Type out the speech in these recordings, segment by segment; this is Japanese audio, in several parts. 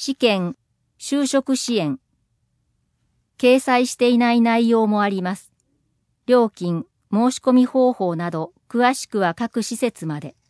試験、就職支援。掲載していない内容もあります。料金、申し込み方法など、詳しくは各施設まで。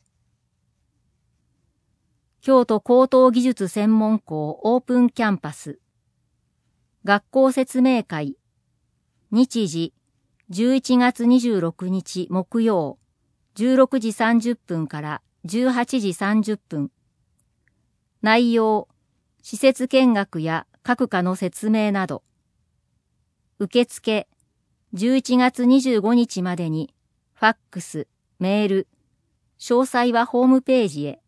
京都高等技術専門校オープンキャンパス。学校説明会。日時、11月26日木曜、16時30分から18時30分。内容、施設見学や各科の説明など。受付、11月25日までに、ファックス、メール、詳細はホームページへ。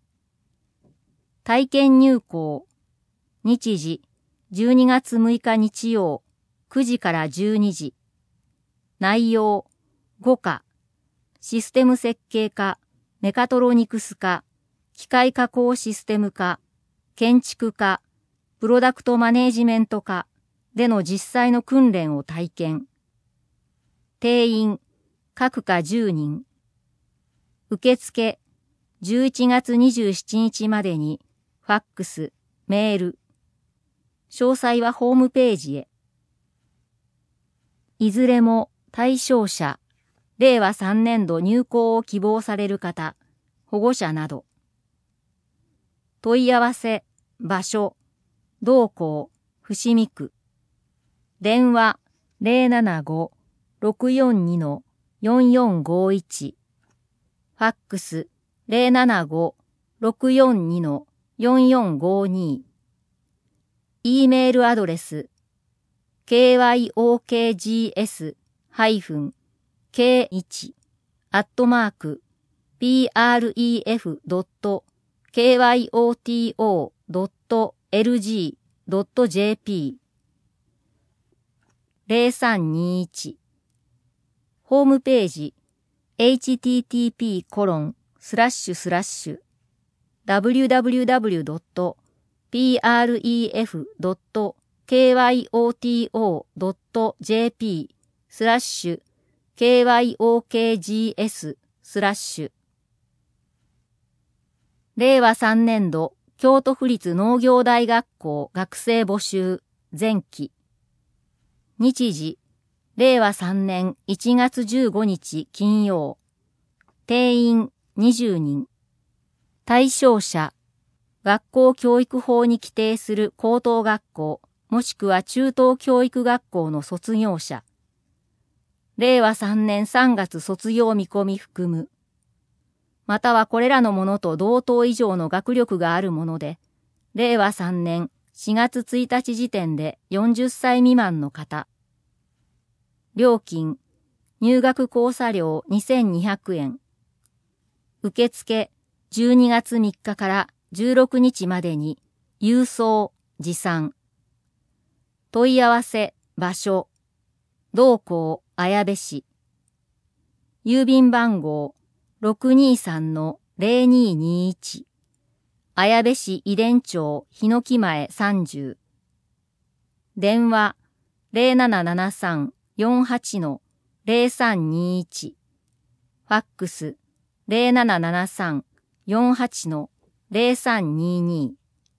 体験入校、日時、12月6日日曜、9時から12時。内容、5科、システム設計科、メカトロニクス科、機械加工システム科、建築科、プロダクトマネージメント科での実際の訓練を体験。定員、各科10人。受付、11月27日までに、ファックス、メール。詳細はホームページへ。いずれも対象者、令和3年度入校を希望される方、保護者など。問い合わせ、場所、同校、伏見区。電話、075-642-4451。ファックス、075-642-4452。E メールアドレス、kyokg--pref.pref.kyoto.lg.jp 0321。ホームページ http://www.pref.kyokts/ 令和3年度京都府立農業大学校学生募集前期。日時、令和3年1月15日金曜。定員20人。対象者、学校教育法に規定する高等学校もしくは中等教育学校の卒業者。令和3年3月卒業見込み含む。またはこれらのものと同等以上の学力があるもので、令和3年4月1日時点で40歳未満の方。料金、入学講座料2200円。受付、12月3日から16日までに、郵送、持参。問い合わせ、場所、同校、綾部市。郵便番号、623-0221。綾部市遺伝町日野木前30。電話、0773-48-0321。ファックス、0773-48-0322。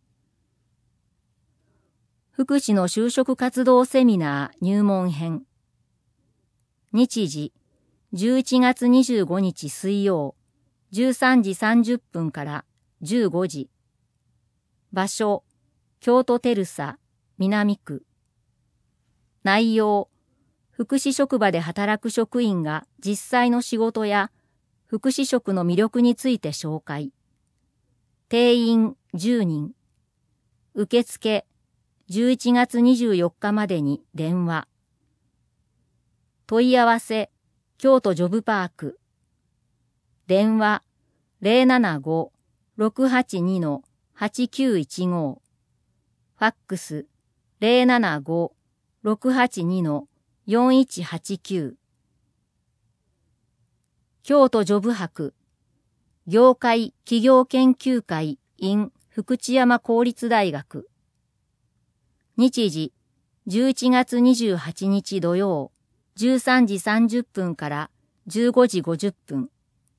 福祉の就職活動セミナー入門編。日時、11月25日水曜、13時30分から15時。場所、京都テルサ、南区。内容、福祉職場で働く職員が実際の仕事や福祉職の魅力について紹介。定員10人。受付、11月24日までに電話。問い合わせ、京都ジョブパーク。電話、075-682-8915。ファックス、075-682-4189。京都ジョブ博。業界企業研究会 in 福知山公立大学。日時、11月28日土曜、13時30分から15時50分。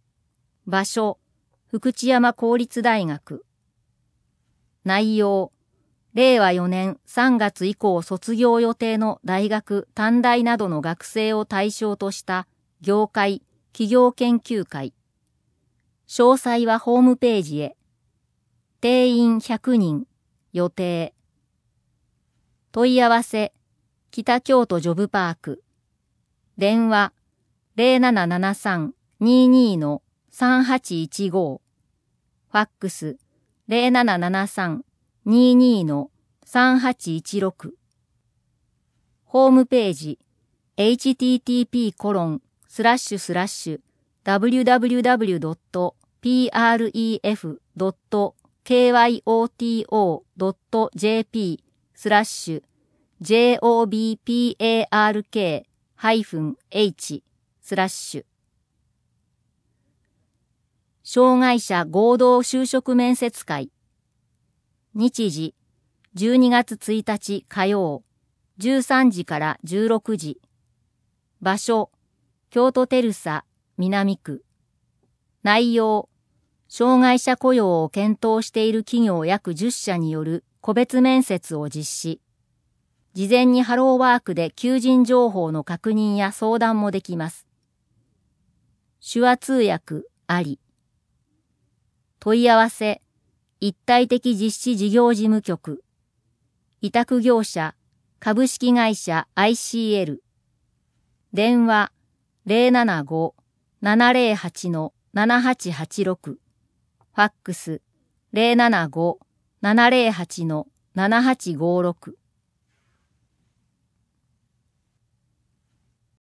場所、福知山公立大学。内容、 令和4年3月以降卒業予定の大学・短大などの学生を対象とした業界・企業研究会。詳細はホームページへ。定員100人。予定。問い合わせ。北京都ジョブパーク。電話。0773-22-3815。ファックス。0773-22-3816。ホームページ。http://www.pref.kyoto.jp/jobpark-h/障害者合同就職面接会。日時、12月1日火曜、13時から16時。場所、京都テルサ南区。内容、障害者雇用を検討している企業約10社による個別面接を実施。事前にハローワークで求人情報の確認や相談もできます。手話通訳あり。問い合わせ、一体的実施事業事務局。委託業者、株式会社 ICL。電話、075-708-7886。ファックス、075-708-7856。